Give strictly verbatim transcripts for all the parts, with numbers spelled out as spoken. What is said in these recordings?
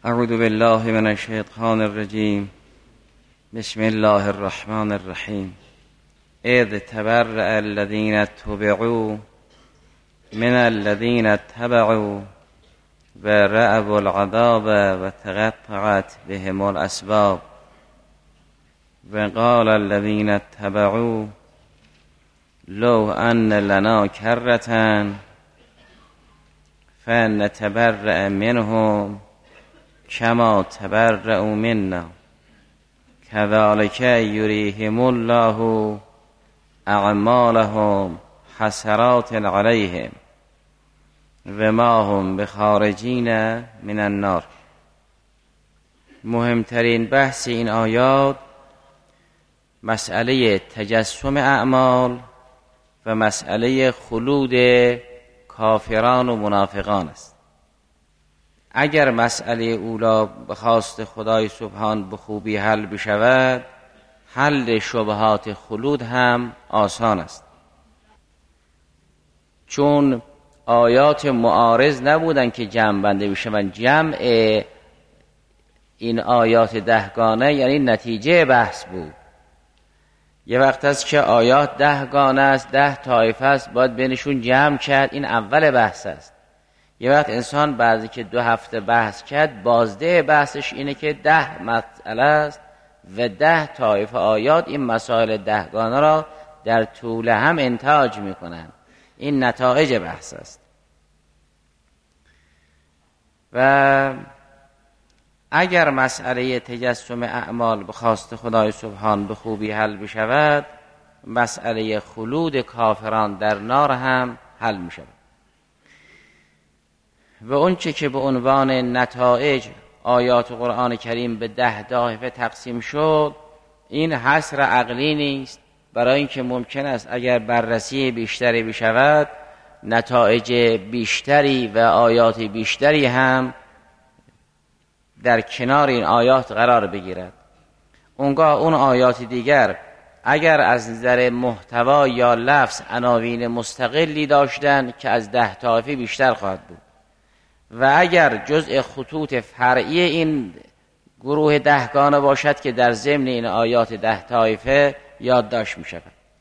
اعوذ بالله من الشیطان الرجیم. بسم الله الرحمن الرحیم. اذ تبرأ الذین اتبعوا من الذین اتبعوا و رأوا العذاب و تقطعت بهم الاسباب و قال الذین اتبعوا لو ان لنا کرة فنتبرأ منهم کما تبرأوا منا کذلک یریهم الله اعمالهم حسرات علیهم و ما هم بخارجین من النار. مهمترین بحث این آیات مسئله تجسم اعمال و مسئله خلود کافران و منافقان است. اگر مسئله اولا به خواست خدای سبحان به خوبی حل بشود، حل شبهات خلود هم آسان است، چون آیات معارض نبودن که جمع بنده بشوند. جمع این آیات دهگانه یعنی نتیجه بحث بود. یه وقت است که آیات دهگانه است، ده طایفه است، باید بینشون جمع کرد، این اول بحث است. یه وقت انسان بعضی که دو هفته بحث کرد، بازده بحثش اینه که ده مسئله است و ده طایفه آیات این مسائل دهگانه را در طول هم انتاج میکنن. این نتایج بحث است. و اگر مسئله تجسم اعمال به خواست خدای سبحان به خوبی حل بشود، مسئله خلود کافران در نار هم حل میشود. و اون چه که به عنوان نتایج آیات قرآن کریم به ده طایفه تقسیم شد، این حصر عقلی نیست، برای اینکه ممکن است اگر بررسی بیشتری بشود نتایج بیشتری و آیات بیشتری هم در کنار این آیات قرار بگیرد. اونگاه اون آیات دیگر اگر از نظر محتوا یا لفظ عناوین مستقلی داشتن که از ده طایفه بیشتر خواهد بود، و اگر جزء خطوط فرعی این گروه دهگانه باشد که در ضمن این آیات ده طایفه یادداشت می شود.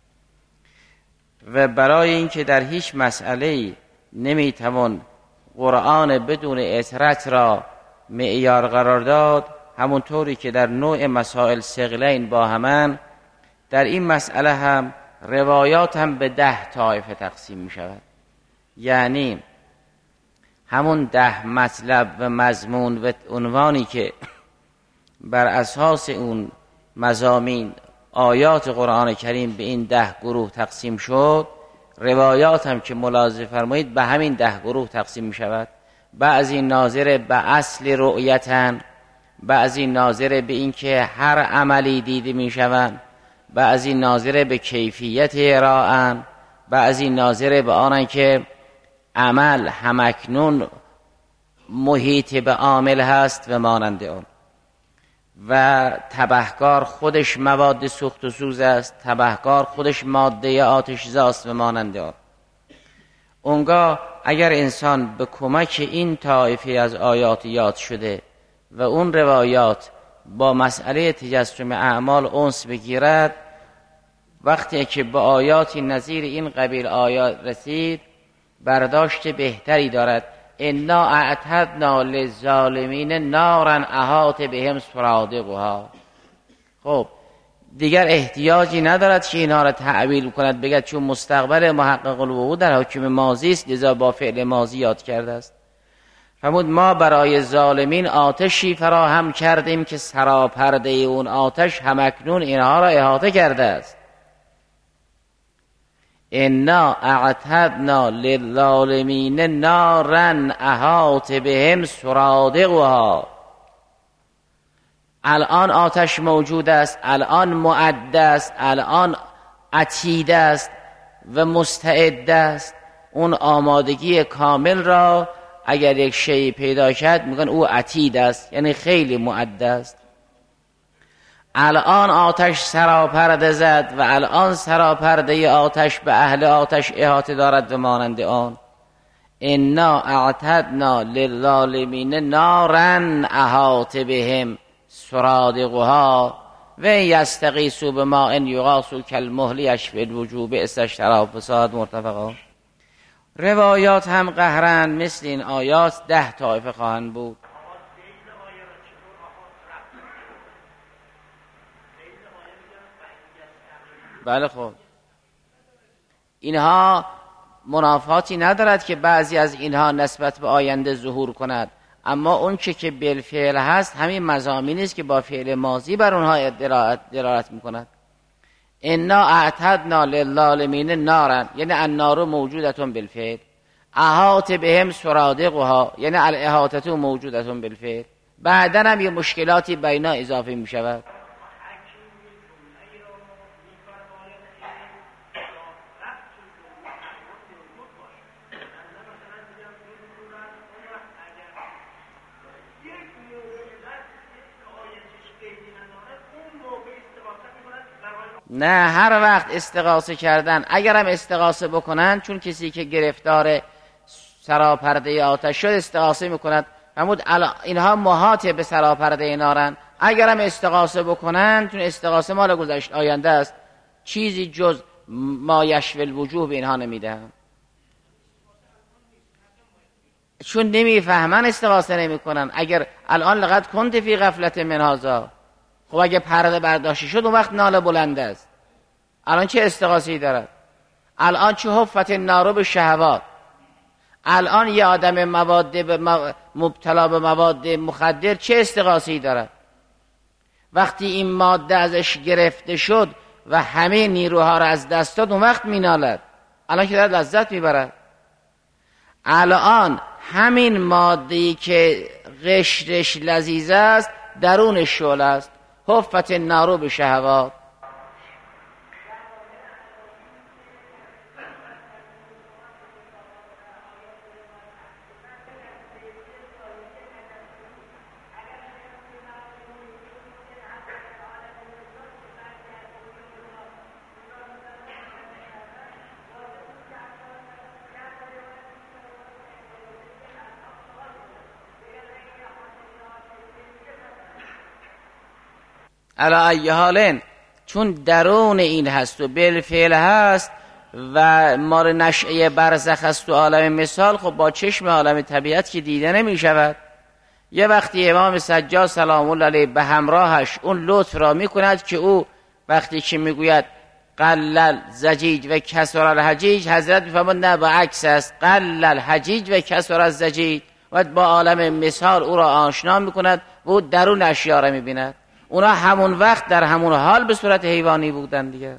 و برای اینکه در هیچ مسئله نمیتوان قرآن بدون اطرت را معیار قرار داد، همونطوری که در نوع مسائل ثقلین با همن، در این مسئله هم روایات هم به ده طایفه تقسیم می شود. یعنی همون ده مطلب و مضمون و عنوانی که بر اساس اون مضامین آیات قرآن کریم به این ده گروه تقسیم شد، روایات هم که ملاحظه فرمایید به همین ده گروه تقسیم می شود. بعضی ناظر به اصل رؤیتن، بعضی ناظر به این که هر عملی دیده می شوند، بعضی ناظر به کیفیت ارائه‌اند، بعضی ناظر به آنن که عمل همکنون محیط به عامل هست و مانند آن، و تبهکار خودش مواد سوخت و سوز است، تبهکار خودش ماده آتش زاست و مانند آن. اونگاه اگر انسان به کمک این طایفه از آیات یاد شده و اون روایات با مسئله تجسم اعمال انس بگیرد، وقتی که به آیاتی نظیر این قبیل آیات رسید برداشت بهتری دارد. انا اعتدنا للظالمین نارا احاط بهم سرادقها. خب دیگر احتیاجی ندارد که اینها را تعبیل کند، بگد چون مستقبل محقق الوقوع در حکم ماضی است لذا با فعل ماضی یاد کرده است. فرمود ما برای ظالمین آتشی فراهم کردیم که سراپرده اون آتش همکنون اینها را احاطه کرده است. انا اعتدنا للظالمین نارا احاط بهم سرادقها. الان آتش موجود است، الان معد است، الان عتید است و مستعد است. اون آمادگی کامل را اگر یک شی پیدا کرد میگن او عتید است، یعنی خیلی معد است. الان آتش سراپرده زد و الان سراپرده آتش به اهل آتش احاطه دارد و مانند آن. انا اعتدنا للظالمین نارا احاط بهم سرادقها و یستغیثوا بماء یغاث کالمهل یشفی الوجوه بئس الشراب فساد مرتفقا. روایات هم قهرن مثل این آیات ده طایفه خواهند بود. بله خب اینها منافاتی ندارد که بعضی از اینها نسبت به آینده ظهور کند، اما اون چه که بالفعل هست همین مضامینی است که با فعل ماضی بر اونها دلالت میکند. انا اعتدنا للظالمین نارا، یعنی النار موجودتون بالفعل. احاط بهم سرادقها، یعنی الاحاطه موجودتون بالفعل. بعدا هم یه مشکلاتی بینا اضافه میشود. نه، هر وقت استغاثه کردن، اگرم استغاثه بکنن، چون کسی که گرفتار سراپرده آتش شد استغاثه میکند، همود اینها محاط به سراپرده نارن. اگرم استغاثه بکنن، چون استغاثه مال گذشت آینده است، چیزی جز ما یشفی الوجوه به اینها نمیدهم، چون نمیفهمن استغاثه نمیکنن. اگر الان لقد کنت فی غفلت من هذا، خب اگه پرده برداشته شد اون وقت ناله بلند است. الان چه استغاثه‌ای دارد؟ الان چه حفت النار به شهوات؟ الان یه آدم مواد مبتلا به مواد مخدر چه استغاثه‌ای دارد؟ وقتی این ماده ازش گرفته شد و همه نیروها را از دست داد اون وقت مینالد. الان که دارد لذت میبرد. الان همین ماده‌ای که قشرش لذیذ است درونش شعله است. حفت النار به شهوات. علا ای حالن، چون درون این هست و بالفعل هست و مار نشعه برزخ است و عالم مثال، خب با چشم عالم طبیعت که دیده نمی شود. یه وقتی امام سجاد سلام الله علیه به همراهش اون لطف را می کند که او وقتی که می گوید قلل زجیج و کسر الحجیج، حضرت می فرماید نه، با عکس است، قلل حجیج و کسر الزجیج، و با عالم مثال او را آشنا می کند و او درون اشیاء را می بیند. اونا همون وقت در همون حال به صورت حیوانی بودن دیگر.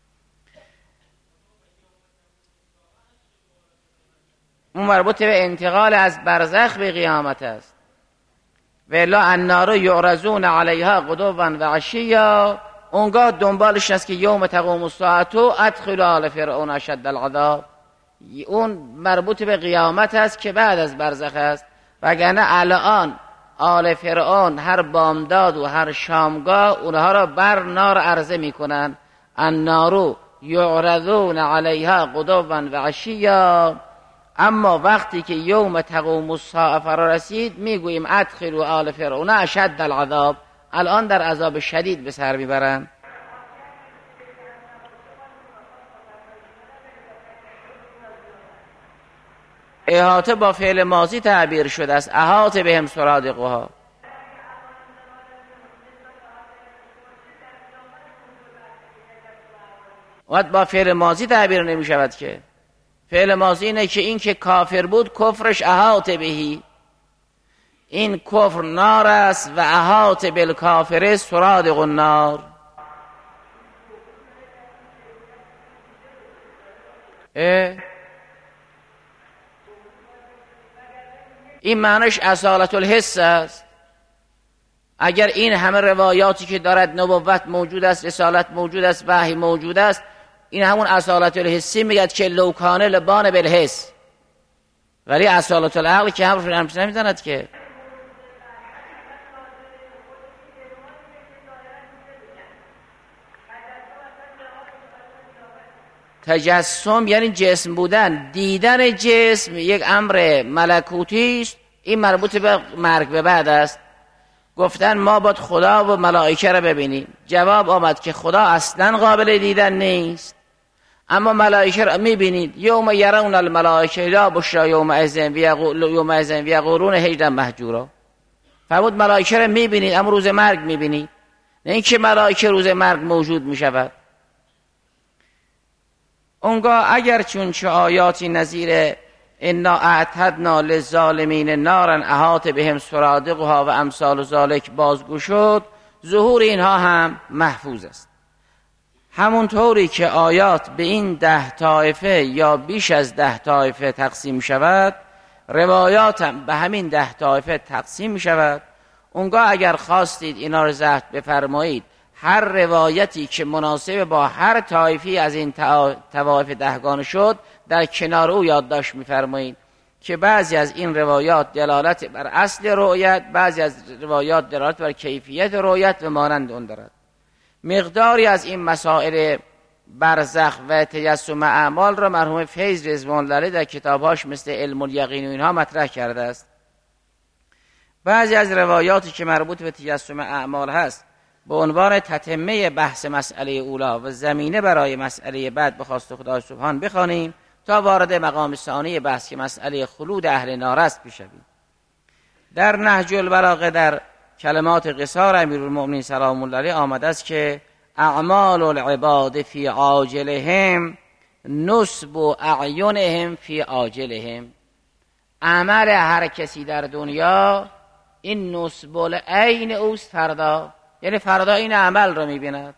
اون مربوط به انتقال از برزخ به قیامت است. و الا النار یعرضون علیها غدوا و عشیا، اونگاه دنبالش است که یوم تقوم الساعه ادخلوا آل فرعون اشد العذاب. اون مربوط به قیامت است که بعد از برزخ است. وگرنه الان آل فرعون هر بامداد و هر شامگاه اونها را بر نار عرضه میکنن. النار یعرضون علیها غدوا و عشیا. اما وقتی که یوم تقوم الساعه فرا رسید میگوییم ادخلوا آل فرعون اشد العذاب، الان در عذاب شدید به سر میبرن. احاطه با فعل ماضی تعبیر شده است. احاط بهم سرادقها. وقت با فعل ماضی تعبیر نمی شود که. فعل ماضی اینه که این که کافر بود کفرش احاط بهی، این کفر نار است و احاط بالکافر سرادق النار. این معنیش اصالت الحس است. اگر این همه روایاتی که دارد نبوت موجود است، رسالت موجود است، وحی موجود است، این همون اصالت الحسی میگد که لوکانه لبان بالحس، ولی اصالت العقل که همش نمیزند که. تجسم یعنی جسم بودن، دیدن جسم یک امر ملکوتی است، این مربوط به مرگ به بعد است. گفتن ما باید خدا و ملائکه را ببینیم، جواب آمد که خدا اصلا قابل دیدن نیست، اما ملائکه را میبینید. یوم یرون الملائکه لا بشری یومئذ و یقولون حجرا محجورا. فرمود ملائکه را میبینید اما روز مرگ میبینید، نه اینکه ملائکه روز مرگ موجود میشود. اونگاه اگر چون چه آیاتی نظیر انا اعتدنا للظالمین نارا احاط بهم سرادقها و امثال ذلک بازگو شد، ظهور اینها هم محفوظ است. همونطوری که آیات به این ده طایفه یا بیش از ده طایفه تقسیم شود، روایات هم به همین ده طایفه تقسیم شود. اونگاه اگر خواستید اینا رو ضبط بفرمایید، هر روایتی که مناسب با هر طایفی از این طوایف دهگانه شد در کنار او یادداشت می‌فرمایید که بعضی از این روایات دلالت بر اصل رؤیت، بعضی از روایات دلالت بر کیفیت رؤیت و مانند اون دارد. مقداری از این مسائل برزخ و تجسم اعمال را مرحوم فیض رضوان الله در کتابهاش مثل علم الیقین و اینها مطرح کرده است. بعضی از روایاتی که مربوط به تجسم اعمال هست به عنوان تتمه بحث مسئله اولا و زمینه برای مسئله بعد به خواست خدای سبحان بخوانیم تا وارد مقام ثانی بحث که مسئله خلود اهل نار است بشویم. در نهج البلاغه در کلمات قصار امیرالمؤمنین سلام الله علیه آمده است که اعمال العباد فی عاجلهم نصب اعینهم فی عاجلهم. عمل هر کسی در دنیا این نصب العین اوست فردا، یعنی فردا این عمل رو میبیند.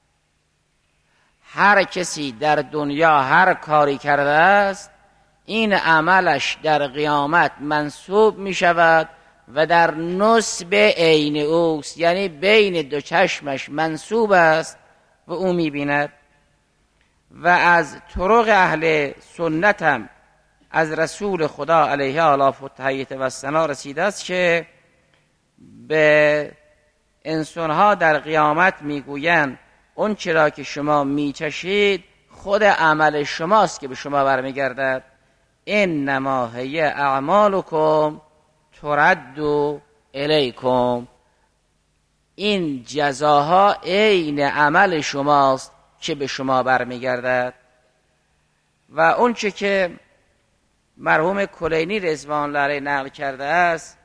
هر کسی در دنیا هر کاری کرده است این عملش در قیامت منصوب میشود و در نصب عین اوست، یعنی بین دو چشمش منصوب است و او میبیند. و از طرق اهل سنت هم از رسول خدا علیه آلاف و تحییت و ثنا رسیده است که به انسانها در قیامت میگویند اون چرا که شما میچشید خود عمل شماست که به شما برمیگردد. انما هی اعمالکم ترد الیکم. این جزاها عین عمل شماست که به شما برمیگردد. و اون چه که مرحوم کلینی رضوان الله علیه نقل کرده است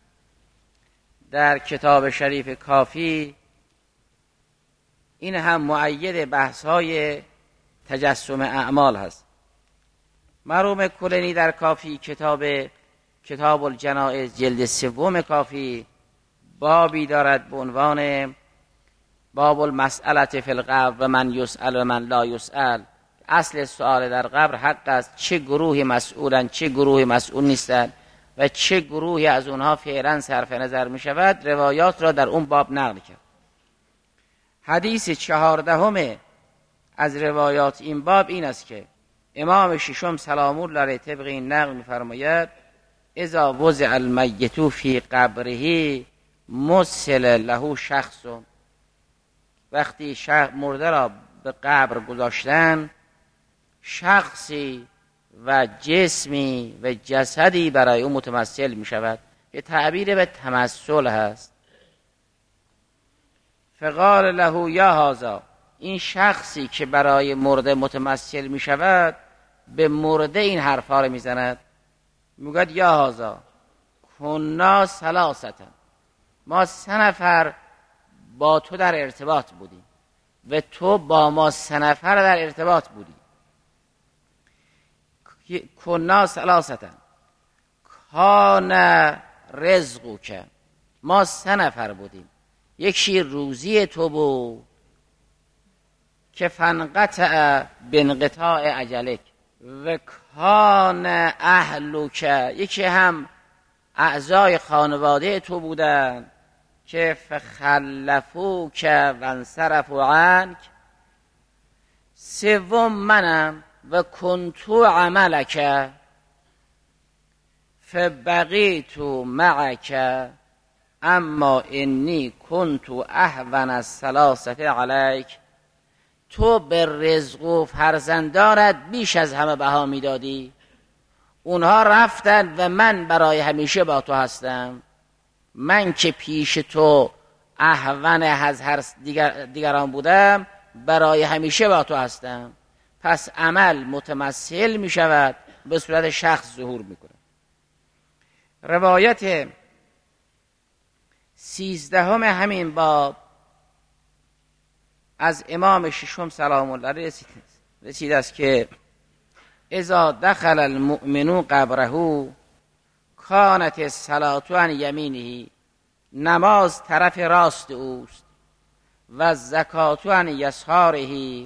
در کتاب شریف کافی، این هم مؤید بحث های تجسم اعمال هست. مرحوم کلینی در کافی کتاب کتاب الجنائز جلد سوم کافی بابی دارد به عنوان باب المسئله فی القبر و من یسأل و من لا یسأل. اصل سؤال در قبر حق است، چه گروهی مسئولن چه گروهی مسئول نیستن و چه گروهی از اونها فعلا صرف نظر می شود. روایات را در اون باب نقل کرد. حدیث چهاردهم از روایات این باب این است که امام ششم سلام الله علیه طبق این نقل می فرماید اذا وضع المیت فی قبره مسل له شخص. وقتی شخص مرده را به قبر گذاشتن، شخصی و جسمی و جسدی برای او متمثل می شود. یه تعبیر به تمثل هست. فقال له یا هذا، این شخصی که برای مرده متمثل می شود به مرده این حرفا رو می زند، می گوید یا هذا کنا ثلاثه، ما سه نفر با تو در ارتباط بودیم و تو با ما سه نفر در ارتباط بودی. کنا ثلاثه کان رزقو که ما سه نفر بودیم، یکی روزی تو بود که فنقطع بانقطاع اجلک و کان اهلو که یکی هم اعضای خانواده تو بودن که فخلفو که وانصرفو عنک. سوم منم و کنتو عملک فبقیتو معک اما انی کنتو اهون الثلاثه علیک. تو به رزق و فرزندانت بیش از همه بها میدادی. اونها رفتن و من برای همیشه با تو هستم. من که پیش تو اهون از هر دیگر دیگران بودم، برای همیشه با تو هستم. پس عمل متمثل می شود، به صورت شخص ظهور می کنه. روایت سیزدهم همین باب از امام ششم سلام الله علیه رسید است که اذا دخل المؤمن قبره کانت الصلاة عن یمینه، نماز طرف راست اوست، و زکات عن یساره،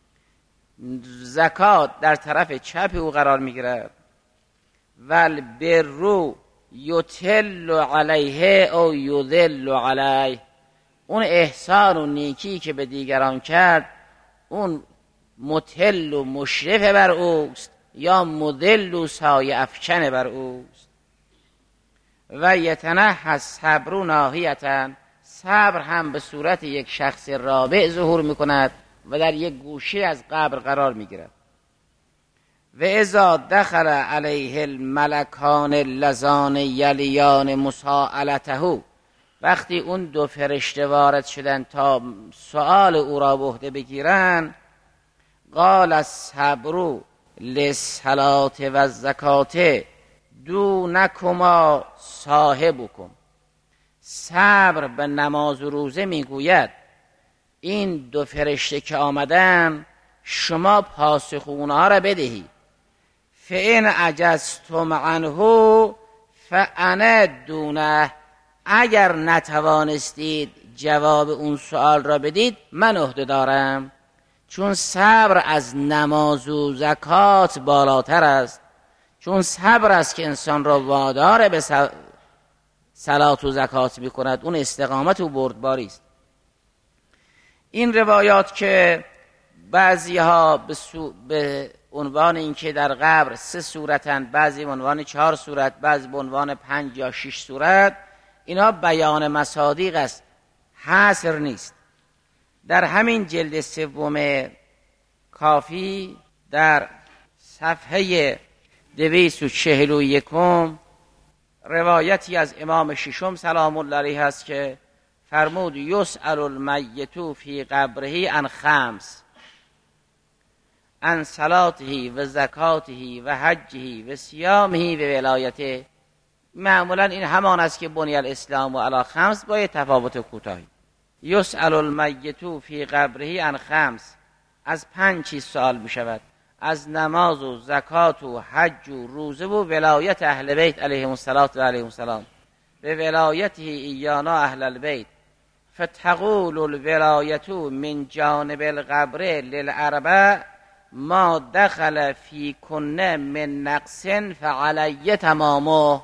زکات در طرف چپ او قرار میگیرد. و البر یطل علیه او یذل علیه، اون احسان و نیکی که به دیگران کرد اون مطل و مشرف بر اوست یا مذل و سایه افکن بر اوست. و یتنحى الصبر ناحیةً، صبر هم به صورت یک شخص رابع ظهور میکند و در یک گوشه از قبر قرار میگیرد. و اذا دخل علیه الملکان اللذان یلیان مساءلته، وقتی اون دو فرشته وارد شدن تا سؤال او را به عهده بگیرن، قال الصبر للصلاة و الزکات دونکما صاحبکم، صبر به نماز و روزه میگوید این دو فرشته که آمدن شما پاسخ اونها را بدهی. فإن عجزتم عنه فانا دونه، اگر نتوانستید جواب اون سوال را بدید من عهده دارم. چون صبر از نماز و زکات بالاتر است، چون صبر است که انسان را وادار به صلات و زکات می کند، اون استقامت و بردباری است. این روایات که بعضی ها به, سو... به عنوان اینکه در قبر سه صورتن، بعضی به عنوان چهار صورت، بعضی به عنوان پنج یا شش صورت، اینا بیان مصادیق است، حصر نیست. در همین جلد سوم کافی در صفحه دویست و چهل و یکم روایتی از امام ششم سلام الله علیه هست که فرمود یسأل المیت فی قبره عن خمس، عن صلاته و زکاته و حجه و صیامه و ولایته. معمولا این همان است که بنی الاسلام و علی خمس با تفاوت کوتاهی. یسأل المیت فی قبره عن خمس، از پنج چیز سوال می شود، از نماز و زکات و حج و روزه و ولایت اهل بیت علیهم الصلاة و علیهم السلام، به ولایته ایانا اهل البیت. فتقول الولایت من جانب القبر للاربع ما دخل فی کنه من نقص فعلی تمامه.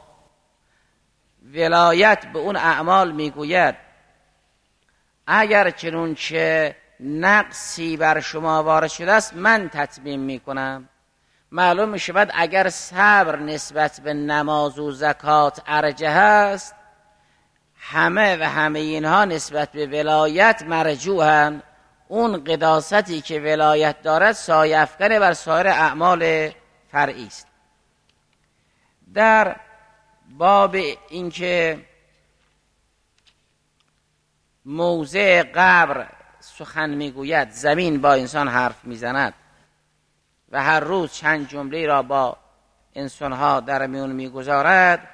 ولایت به اون اعمال میگوید اگر چنونچه نقصی بر شما وارد شده است من تتمیم میکنم. معلوم میشود اگر صبر نسبت به نماز و زکات ارجح است، همه و همه اینها نسبت به ولایت مرجوحند. اون قداستی که ولایت دارد سایه افکن بر سایر اعمال فرعی است. در باب اینکه موضع قبر سخن میگوید، زمین با انسان حرف میزند و هر روز چند جمله را با انسانها در میون میگذارد،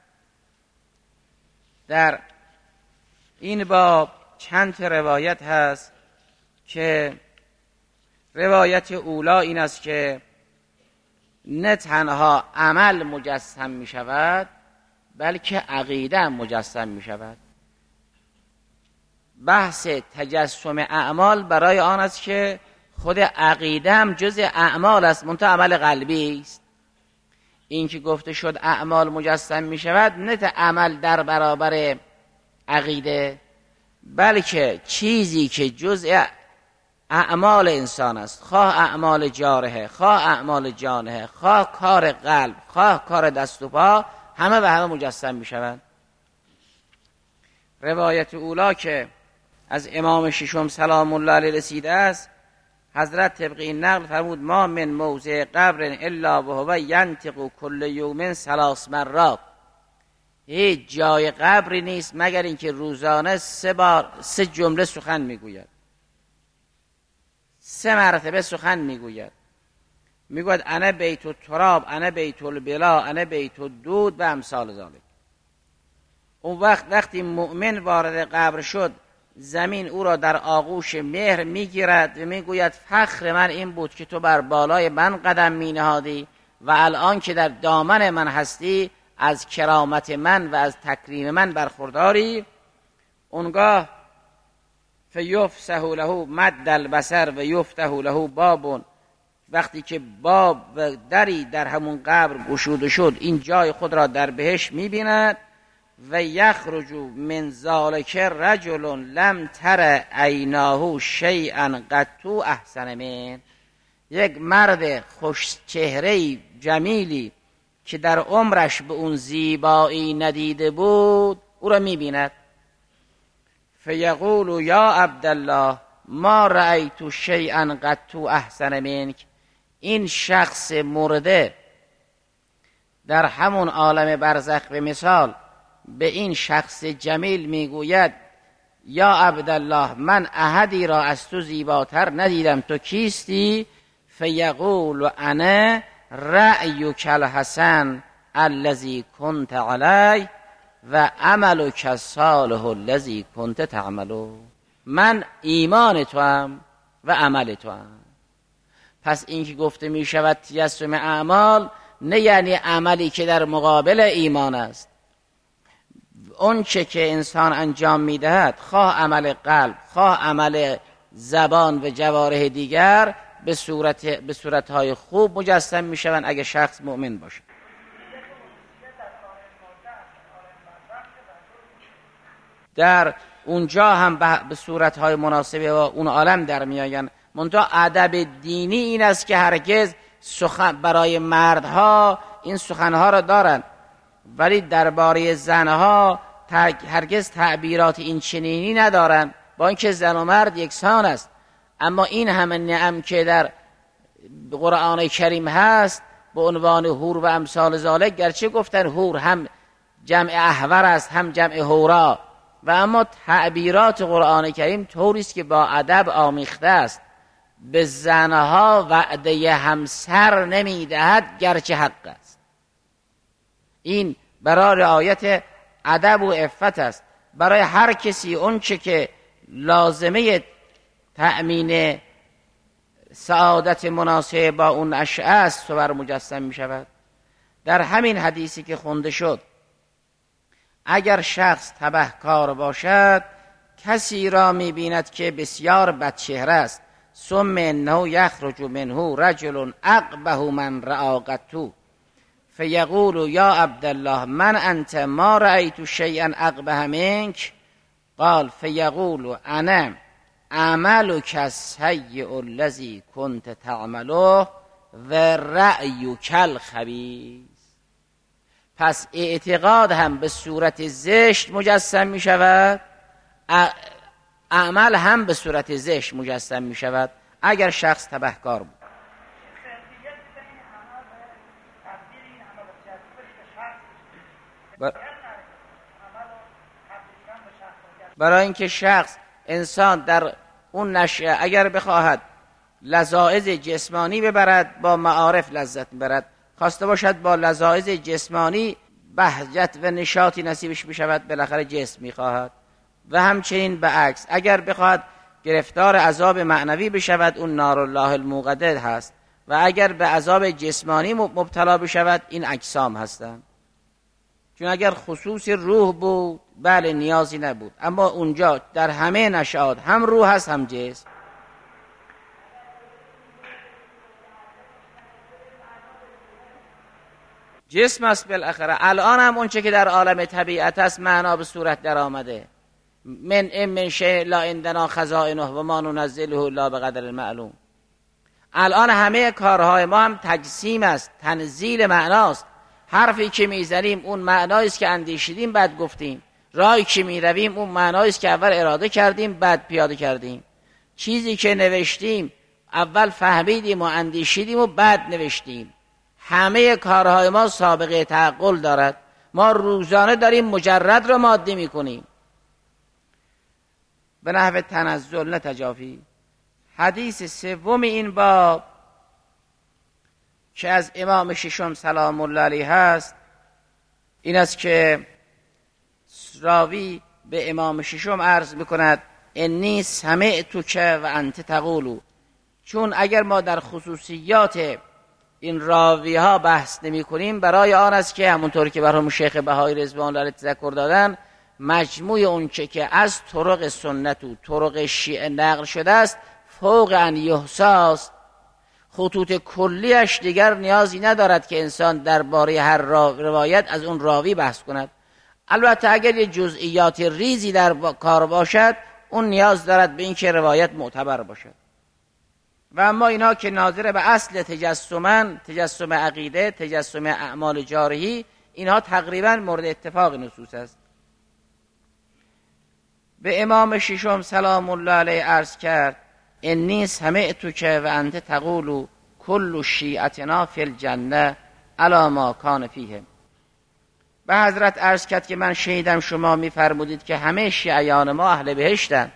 در این باب چند روایت هست که روایت اولا این است که نه تنها عمل مجسم می شود بلکه عقیده هم مجسم می شود. بحث تجسم اعمال برای آن است که خود عقیده هم جز اعمال است، منتها عمل قلبی است. این که گفته شد اعمال مجسم می شود، نه عمل در برابر عقیده، بلکه چیزی که جزء اعمال انسان است، خواه اعمال جارحه، خواه اعمال جانحه، خواه کار قلب، خواه کار دست و پا، همه به همه مجسم می شوند. روایت اولا که از امام ششم سلام الله علیه رسیده است حضرت طبق این نقل فرمود ما من موضع قبر الا و هو ینطق کل یوم ثلاث مرات، هیچ جای قبری نیست مگر اینکه روزانه سه بار سه جمله سخن میگوید، سه مرتبه سخن میگوید. میگوید انا بیت التراب، انا بیت البلا، انا بیت الدود و امثال ذالک. اون وقت وقتی مؤمن وارد قبر شد، زمین او را در آغوش مهر میگیرد و میگوید فخر من این بود که تو بر بالای من قدم مینهادی و الان که در دامن من هستی از کرامت من و از تکریم من برخورداری. اونگاه فیفسح له مد البصر و یفتح له باب، وقتی که باب و دری در همون قبر گشوده شد این جای خود را در بهشت میبیند. و یخرج من ذالک رجل لم تر عیناه شیئا قط احسن من، یک مرد خوش چهره جمیلی که در عمرش به اون زیبایی ندیده بود او را میبیند. فیقول یا عبدالله ما رأیت شیئا قط احسن منک، این شخص مرده در همون عالم برزخ به مثال به این شخص جمیل میگوید یا عبدالله من احدی را از تو زیباتر ندیدم، تو کیستی؟ فیقول انا رأیک الحسن الذی کنت علی و عملک الصالح الذی کنت تعمل، من ایمان تو هم و عمل تو هم. پس این که گفته می شود تجسم اعمال نه یعنی عملی که در مقابل ایمان است. اون چه که انسان انجام میدهد، خواه عمل قلب خواه عمل زبان و جوارح دیگر، به صورت به صورتهای خوب مجسم میشوند اگه شخص مؤمن باشه. در اونجا هم به صورتهای مناسبه و اون عالم در میآیند. منتها ادب دینی این است که هرگز سخن برای مردها این سخنها را دارند، ولی درباره زنها هرگز تعبیرات این چنینی ندارند، با اینکه زن و مرد یکسان است. اما این همه نعم که در قرآن کریم هست به عنوان حور و امثال ذالک، گرچه گفتن حور هم جمع احور است هم جمع حورا، و اما تعبیرات قرآن کریم طوری است که با ادب آمیخته است. به زنها وعده همسر نمیدهد گرچه حق است. این برای رعایت ادب و عفت است. برای هر کسی اون چه که لازمه تأمین سعادت مناسب با اون اشیاء است و بر مجسم می شود. در همین حدیثی که خونده شد، اگر شخص تبهکار باشد کسی را می بیند که بسیار بدچهره است، ثم انه یخرج منه رجل اقبح من رأى قط فیقول یا عبدالله من انت ما رأیت شیئا اقبح منک، قال فیقول انا عملک السیء الذی کنت تعمله و رأیک الخبیث. پس اعتقاد هم به صورت زشت مجسم می شود، عمل هم به صورت زشت مجسم می شود اگر شخص تبهکار بود. برای اینکه شخص انسان در اون نشأه اگر بخواهد لذائذ جسمانی ببرد با معارف لذت ببرد، خواسته باشد با لذائذ جسمانی بهجت و نشاطی نصیبش بشود بالاخره جسم میخواهد، و همچنین به عکس اگر بخواهد گرفتار عذاب معنوی بشود اون نار الله الموقده هست، و اگر به عذاب جسمانی مبتلا بشود این اجسام هستند. چون اگر خصوص روح بود بله نیازی نبود، اما اونجا در همه نشاط هم روح هست هم جسم. جسم است بالاخره. الان هم اون چه که در عالم طبیعت است معنا به صورت در آمده، من ام من شیء لا عندنا خزائنه و ما ننزله الا بقدر معلوم. الان همه کارهای ما هم تجسیم است، تنزیل معناست. حرفی که میزنیم اون معنایی است که اندیشیدیم بعد گفتیم، راهی که میرویم اون معنایی است که اول اراده کردیم بعد پیاده کردیم، چیزی که نوشتیم اول فهمیدیم و اندیشیدیم و بعد نوشتیم. همه کارهای ما سابقه تعقل دارد. ما روزانه داریم مجرد را مادی میکنیم به نحو تنزل نه تجافی. حدیث سوم این باب که از امام ششم سلام الله علیه هست این است که راوی به امام ششم عرض میکند انی سمعتک و انت تقول. چون اگر ما در خصوصیات این راوی ها بحث نمی کنیم برای آن است که همونطور که برام شیخ بهایی رضوان الله تذکر دادن مجموع اون چه که از طرق سنت و طرق شیعه نقل شده است فوق ان یحصاست. خطوط کلیش دیگر نیازی ندارد که انسان درباره هر روایت از اون راوی بحث کند. البته اگر یه جزئیات ریزی در کار باشد اون نیاز دارد به این که روایت معتبر باشد. و اما اینا که ناظر به اصل تجسمن، تجسم عقیده، تجسم اعمال جارحی، اینها تقریبا مورد اتفاق نصوص است. به امام ششم سلام الله علیه عرض کرد انی سمعتک و انت تقول کل شیعتنا فی الجنه علی ما کان فیه. به حضرت عرض کرد که من شنیدم شما میفرمودید که همه شیعیان ما اهل بهشتند.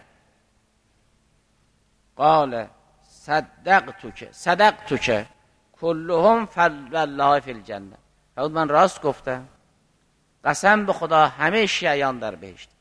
قال صدقتک صدقتک کلهم فالله فی الجنه. فرمود من راست گفتم، قسم به خدا همه شیعیان در بهشت.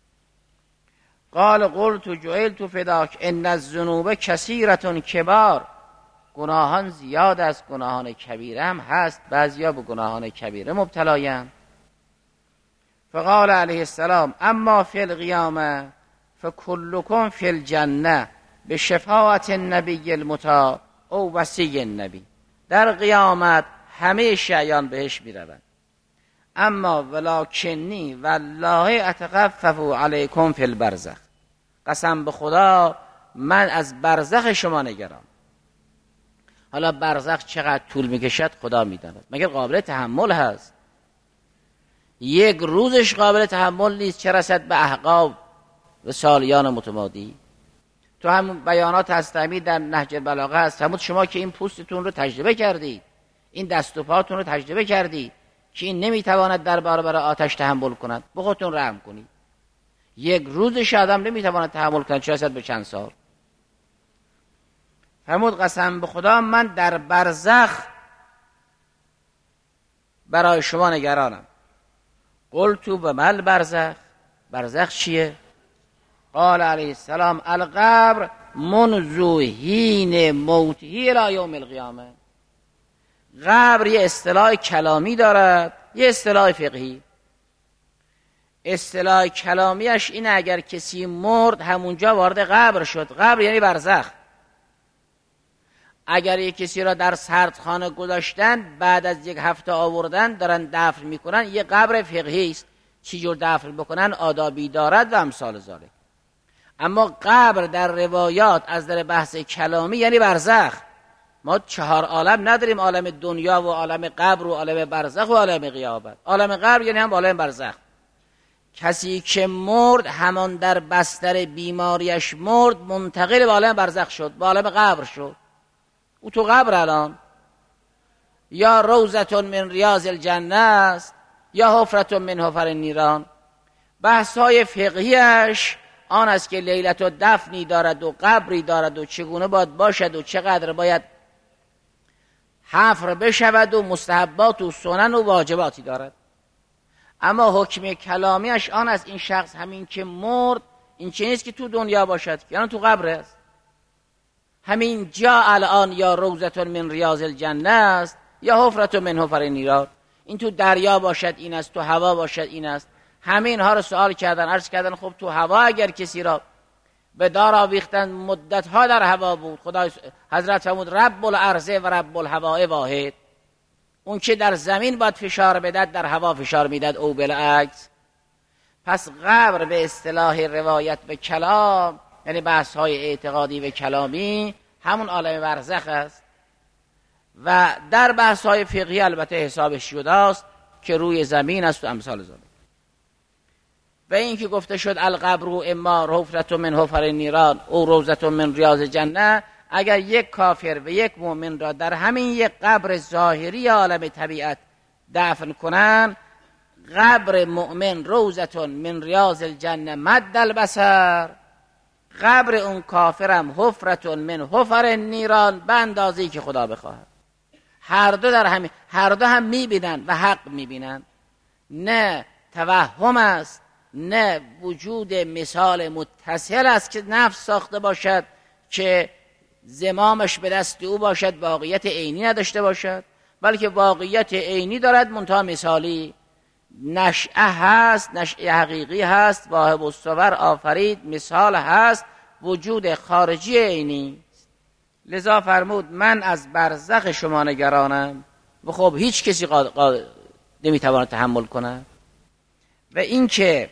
قال قلت جعلت فداک ان الذنوب کثیرة کبار. گناهان زیاد از گناهان کبیره هم هست، بعضیا به گناهان کبیره مبتلایند. فقال علیه السلام اما فی القیامه فکلکم فی الجنه به شفاعت النبی المطاع او وصی النبی. در قیامت همه شیعیان بهش میروند، اما ولکنی والله اتخفف علیکم فی البرزخ. قسم به خدا من از برزخ شما نگران. حالا برزخ چقدر طول میکشد خدا میداند، مگر قابل تحمل هست؟ یک روزش قابل تحمل نیست، چه رسد به احقاب و سالیان متمادی. تو همون بیانات هستمی در نهج البلاغه هست، همون شما که این پوستتون رو تجربه کردید، این دست و پاتون رو تجربه کردید که این نمیتواند در برابر آتش تحمل کند، به خودتون رحم کنید. یک روزش آدم نمیتواند تحمل کند، چه رسد به چند سال. فرمود قسم به خدا من در برزخ برای شما نگرانم. قلت به مل برزخ. برزخ چیه؟ قال علیه السلام القبر منذ حین موته الی یوم القیامه. قبر یه اصطلاح کلامی دارد، یه اصطلاح فقهی. اصطلاح کلامیش اینه اگر کسی مرد همونجا وارد قبر شد. قبر یعنی برزخ. اگر یک کسی را در سردخانه گذاشتن بعد از یک هفته آوردن دارن دفن میکنن، یه قبر فقهی است. چی جور دفن بکنن آدابی دارد و امثال ذالک. اما قبر در روایات از در بحث کلامی یعنی برزخ. ما چهار عالم نداریم، عالم دنیا و عالم قبر و عالم برزخ و عالم قیامت. عالم قبر یعنی هم عالم برزخ. کسی که مرد همان در بستر بیماریش مرد منتقل به عالم برزخ شد، به عالم قبر شد. او تو قبر الان یا روضة من ریاض الجنه است یا حفرة من حفر النیران. بحث های فقهیش آن است که لیلت و دفنی دارد و قبری دارد و چگونه باید باشد و چقدر باید حفر بشود و مستحبات و سنن و واجباتی دارد. اما حکم کلامیش آن است این شخص همین که مرد این چه نیست که تو دنیا باشد، یعنی تو قبر است. همین جا الان یا روضة من ریاض الجنه است یا حفرة من حفر النیران. این تو دریا باشد این است، تو هوا باشد این است. همه اینها رو سوال کردن، عرض کردن خب تو هوا اگر کسی را به دار آویختن مدت ها در هوا بود، خدا حضرت فرمود رب الارض و رب الهواء واحد. اون که در زمین باید فشار بدد در هوا فشار میداد او بالعکس. پس قبر به اصطلاح روایت و کلام یعنی بحث های اعتقادی و کلامی همون عالم برزخ است. و در بحث های فقهی البته حسابش جداست که روی زمین است و امثال ذالک. و این که گفته شد القبر اما حفرة من حفر النیران او روضة من ریاض الجنه، اگر یک کافر و یک مؤمن را در همین یک قبر ظاهری عالم طبیعت دفن کنن، قبر مؤمن روزتون من ریاض الجنه مد البصر، قبر اون کافرم حفرتون من حفر النیران، به اندازه‌ای که خدا بخواهد. هر دو در همین، هر دو هم میبینن و حق میبینن، نه توهم است، نه وجود مثال متصل است که نفس ساخته باشد که زمامش به دست او باشد، واقعیت عینی نداشته باشد، بلکه واقعیت عینی دارد منتها مثالی. نشأه هست، نشأه حقیقی هست، واهب الصور آفرید، مثال هست، وجود خارجی عینی. لذا فرمود من از برزخ شما نگرانم و خب هیچ کسی قاد... قاد... نمیتواند تحمل کنه. و این که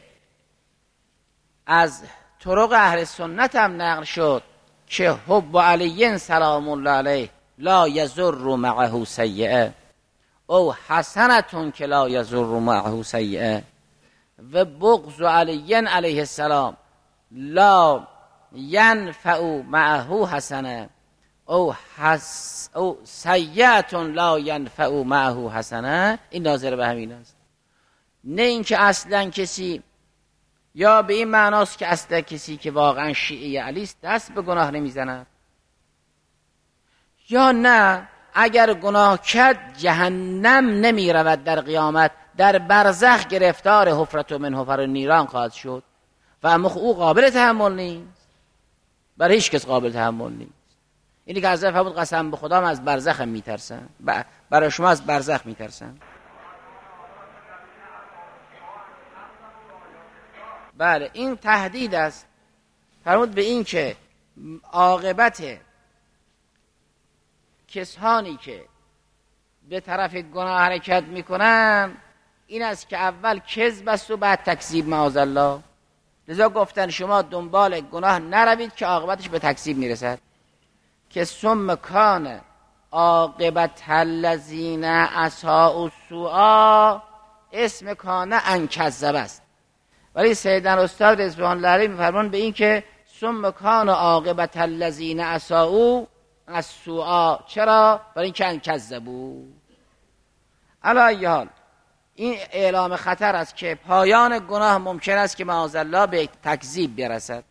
از طرق اهل سنت هم نقل شد که حب علی سلام الله علیه لا یضر معه سیئه او حسنتون که لا یضر معه سیئه، و بغض علی علیه السلام لا ینفع معه حسنه او حس او سیئتون لا ینفع معه حسنه. این ناظر به همین است، نه اینکه اصلا کسی، یا به این معناست که اصلا کسی که واقعا شیعه علی است دست به گناه نمیزند، یا نه اگر گناه کرد جهنم نمی رود در قیامت، در برزخ گرفتار حفرت و من حفر نیران خواهد شد و اما او قابل تحمل نیست، برای هیچ کس قابل تحمل نیست. اینی که از فرمود قسم به خدا من از برزخم میترسم، برای شما از برزخ میترسم. بله این تهدید است. فرمود به این که عاقبت کسانی که به طرف گناه حرکت میکنن این است که اول کذب است و بعد تکذیب معاذالله. لذا گفتن شما دنبال گناه نروید که عاقبتش به تکذیب میرسد، که ثم کان عاقبت الذین اساءوا السوء، اسم کان ان کذب است، ولی سیدنا استاد رضوان الله علیه میفرمان به این که ثم کان عاقبت الذین اساءوا السوء. چرا؟ برای اینکه ان کذبوا. علی ای حال این اعلام خطر است که پایان گناه ممکن است که معاذالله به تکذیب برسد.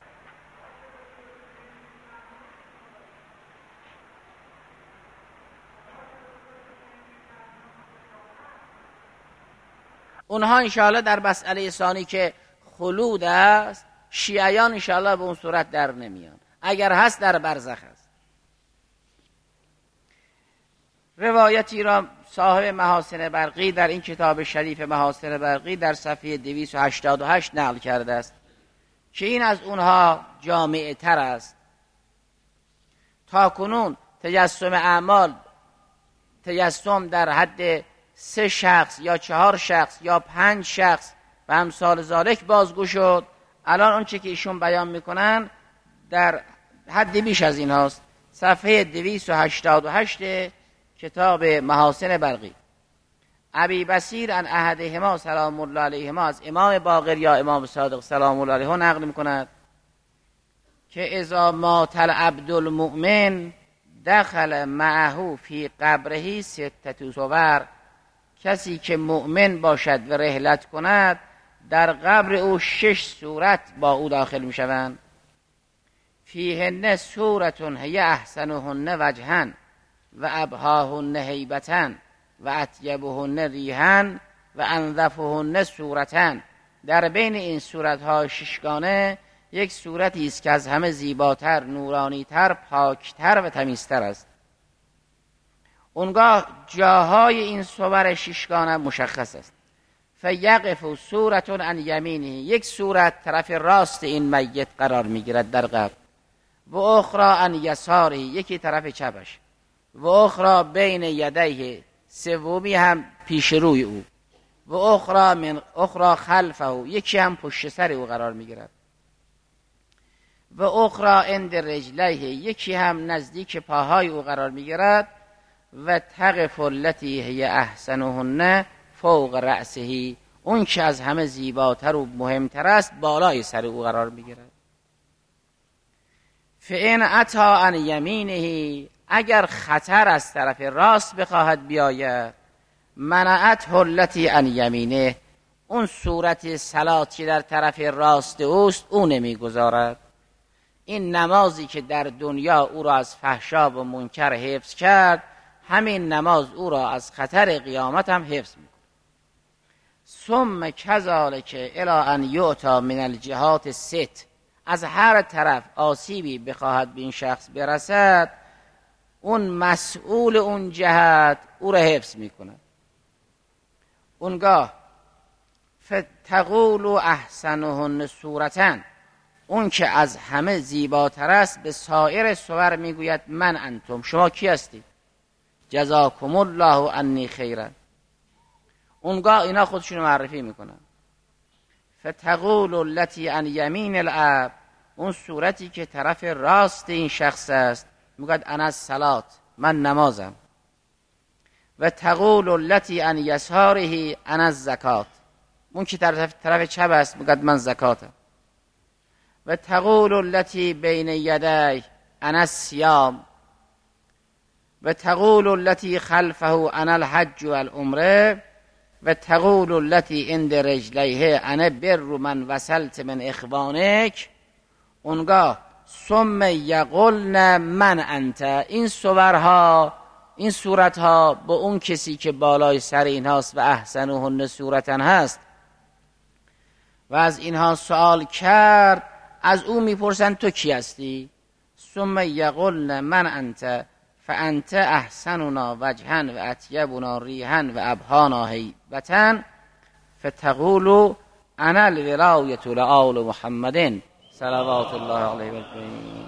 اونها انشاءالله در مسئله ثانی که خلود است، شیعیان انشاءالله به اون صورت در نمیان، اگر هست در برزخ است. روایتی را صاحب محاسن برقی در این کتاب شریف محاسن برقی در صفحه دویست و هشتاد و هشت نقل کرده است که این از اونها جامع تر است. تا کنون تجسم اعمال، تجسم در حد سه شخص یا چهار شخص یا پنج شخص و امثال ذالک بازگو شد. الان اون چه که ایشون بیان میکنن در حد بیش از این هاست. صفحه دویست و هشتاد و هشت کتاب محاسن برقی. ابی بصیر ان احدهما سلام الله علیهما از امام باقر یا امام صادق سلام الله علیه نقل میکند که اذا مات العبد المؤمن دخل معه فی قبره ستة صور، کسی که مؤمن باشد و رحلت کند در قبر او شش صورت با او داخل می شوند. فیهن صورتون هی احسنهن وجهن و ابهاهن هیبتن و اطیبهن ریحن و انظفهن صورتن. در بین این صورتها ششگانه یک صورتی است که از همه زیباتر، نورانیتر، پاکتر و تمیزتر است. اونگاه جاهای این صور ششگانه مشخص است. فیقف صورتون عن یمینه، یک صورت طرف راست این میت قرار میگیرد در قبر، و اخرى عن یساره، یکی طرف چپش، و اخرى بین یدیه، سومی هم پیش روی او، و اخرى من اخرى خلفه، یکی هم پشت سر او قرار میگیرد، و اخرى عند رجلیه، یکی هم نزدیک پاهای او قرار میگیرد، و تقف التی هی احسنهن فوق رأسه، اون که از همه زیباتر و مهمتر است بالای سر او قرار میگیرد. فإن اتی عن یمینه، اگر خطر از طرف راست بخواهد بیاید، منعته التی عن یمینه، اون صورت صلات که در طرف راست اوست او نمیگذارد. این نمازی که در دنیا او را از فحشا و منکر حفظ کرد، همین نماز او را از خطر قیامت هم حفظ می‌کند. ثم کذالک الی ان یؤتی من الجهات الست، از هر طرف آسیبی بخواهد به این شخص برسد، اون مسئول اون جهت او را حفظ می‌کند. اونگاه فتقول احسنهن صورتاً، اون که از همه زیباتر است به سایر صور میگوید من انتم، شما کی هستید؟ جزاکم الله عنی خیرا. اونگاه اینا خودشون معرفی میکنن. فتقول التی عن یمین العبد، اون صورتی که طرف راست این شخص است میگوید انا الصلات، من نمازم. و تقول التی عن یساره انا الزکات، اون که طرف طرف چپ است میگوید من زکاتم. و تقول التی بین یدی انا الصیام، و تقول التی خلفه انا الحج والعمره، و تقول التی عند رجلیه انا بر من وصلت من اخوانک. اونگاه ثم یقولن من انت، این صورها این صورتها به اون کسی که بالای سر اینهاست و احسنهن صورتا هست و از اینها سوال کرد، از او میپرسن تو کی هستی؟ ثم یقولن من انت فانت احسننا وجها و اطیبنا ریحا و ابهانا هیبتا، فتقول انا الولایة لآل محمد صلوات الله علیه و سلم.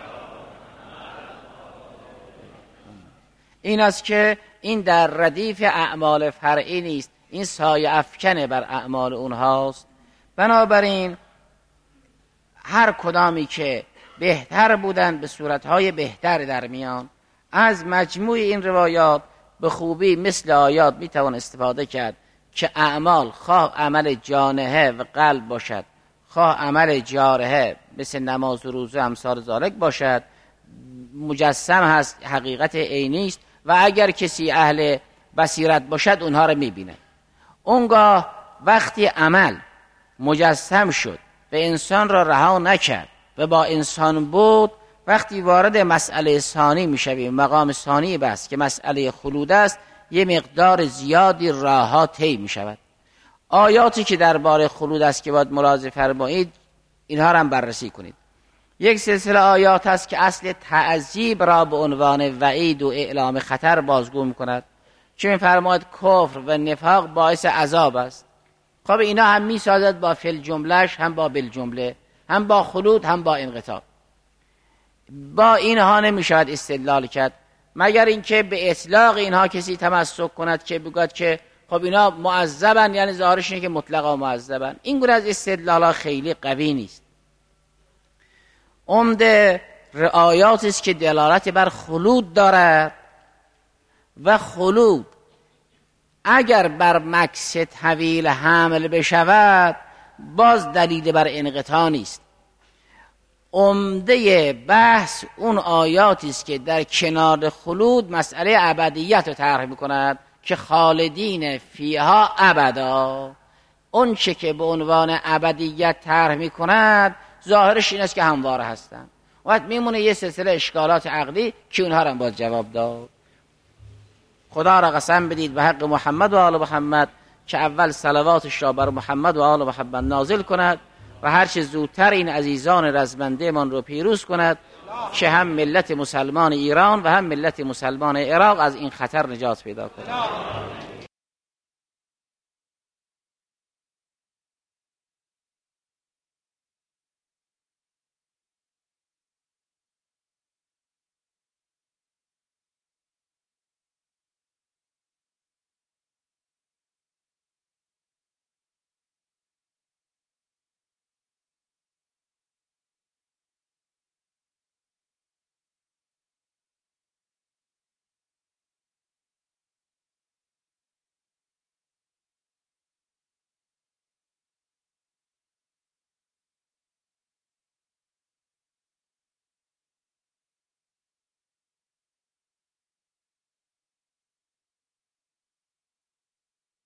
این است که این در ردیف اعمال فرعی نیست، این سایه افکنه بر اعمال اونهاست. بنابراین هر کدامی که بهتر بودن به صورتهای بهتر در میان. از مجموع این روایات به خوبی مثل آیات میتوان استفاده کرد که اعمال خواه عمل جانحه و قلب باشد، خواه عمل جارحه مثل نماز و روزه امثال ذالک باشد، مجسم هست، حقیقت عینی است و اگر کسی اهل بصیرت باشد اونها رو میبینه. اونگاه وقتی عمل مجسم شد و انسان را رها نکرد و با انسان بود، وقتی وارد مسئله ثانی میشویم، مقام ثانی بس که مسئله خلود است، یه مقدار زیادی راهها طی میشود. آیاتی که درباره خلود است که باید ملاحظه فرمایید، اینها را هم بررسی کنید. یک سلسله آیات است که اصل تعذیب را به عنوان وعید و اعلام خطر بازگو میکند، چه میفرماید کفر و نفاق باعث عذاب است. خب اینا هم میسازد با فل جملهش، هم با بل جمله، هم با خلود هم با انقطاع. با اینها نمیشود استدلال کرد مگر اینکه به اطلاق اینها کسی تمسک کند که بگوید که خب اینا معذبن، یعنی ظاهرش اینه که مطلقا معذبن. این گونه از استدلالات خیلی قوی نیست. عمده رعایاتی است که دلالت بر خلود دارد و خلود اگر بر مکث طویل حمل بشود باز دلیل بر انقطاع نیست. عمده بحث اون آیاتی است که در کنار خلود مسئله ابدیت رو طرح می‌کند که خالدین فیها ابدا. اون چه که به عنوان ابدیت طرح می‌کند ظاهرش این است که همواره هستند. وقت میمونه یه سلسله اشکالات عقلی که اونها رو باید جواب داد. خدا را قسم بدید به حق محمد و آل محمد که اول صلواتش را بر محمد و آل محمد نازل کند و هر چه زودتر این عزیزان رزمنده من رو پیروز کند که هم ملت مسلمان ایران و هم ملت مسلمان عراق از این خطر نجات پیدا کند.